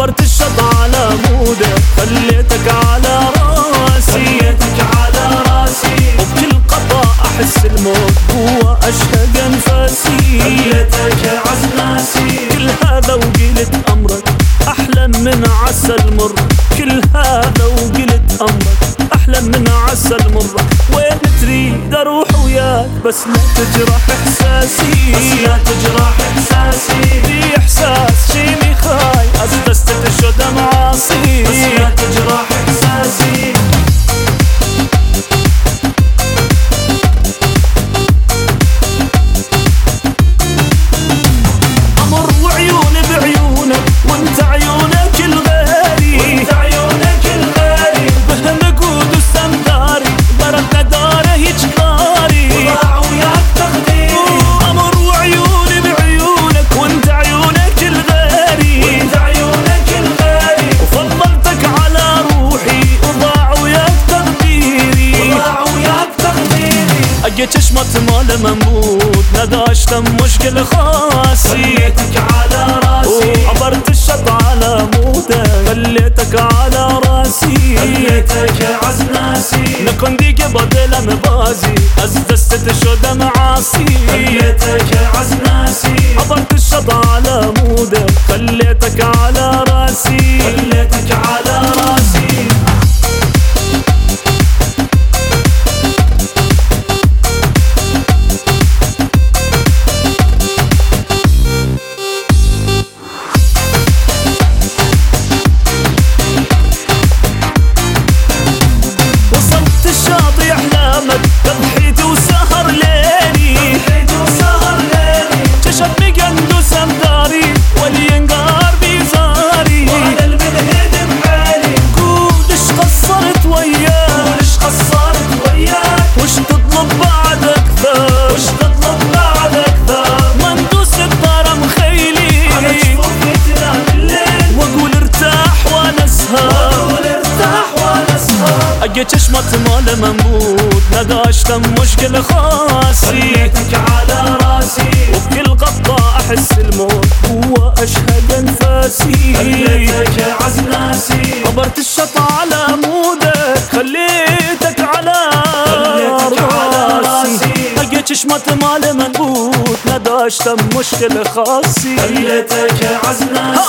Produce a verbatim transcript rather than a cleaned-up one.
عبرت الشط على مودك خليتك على راسي خليتك على راسي وبكل قطع أحس الموت هو أشهق أنفاسي خليتك عزناسي كل هذا وقلت أمرك أحلى من عسل مر كل هذا وقلت أمرك أحلى من عسل مر وين تريد أروح وياك بس لا تجرح إحساسي بس لا تجرح إحساسي في إحساس شي خاي أستستت شو دمعاصي بس لا تجرح إحساسي أمر وعيوني بعيونك وانت عيونك الغالي وانت عيونك الغالي بهمقود وسمداري ضربت داره يجقاري وضاع وياك تقديري أمر وعيوني بعيونك وانت عيونك الغالي وانت عيونك الغالي وفضلتك على روحي وضاع وياك تقديري وضاع وياك تقديري أجيت شمت مال منبوط نداشت مشكل خاصي خليتك على راسي عبرت الشط على مودك خليتك على راسي خليتك عزناسي نكون ديك بدل مبازي أزدست شو دمعاصي خليتك عزناسي عبرت الشط على مودك خليتك على راسي خليتك على راسي وصلت الشاطئ أحلامك تضحيت وسهر ليلي ضحيت وسهر ليلي كشفني قند وسمداري والينقار بيزاري وانا المنهد بحالي قول اش قصرت وياك وليش قصرت وياك وش تطلب بعد اكثر وش تطلب بعد اكثر ما ندوس الدار مخيلي على جفوفي تنام الليل واقول ارتاح وانا اسهر واقول ارتاح وانا اسهر اجيت شمت مال منبوط نداشت مشكل خاصي خليتك على راسي وبكل قطة احس الموت هو اشهق انفاسي خليتك عزناسي عبرت الشط على مودك خليتك على خليتك على راسي اجيت شمت مال منبوط نداشت مشكل خاصي خليتك عزناسي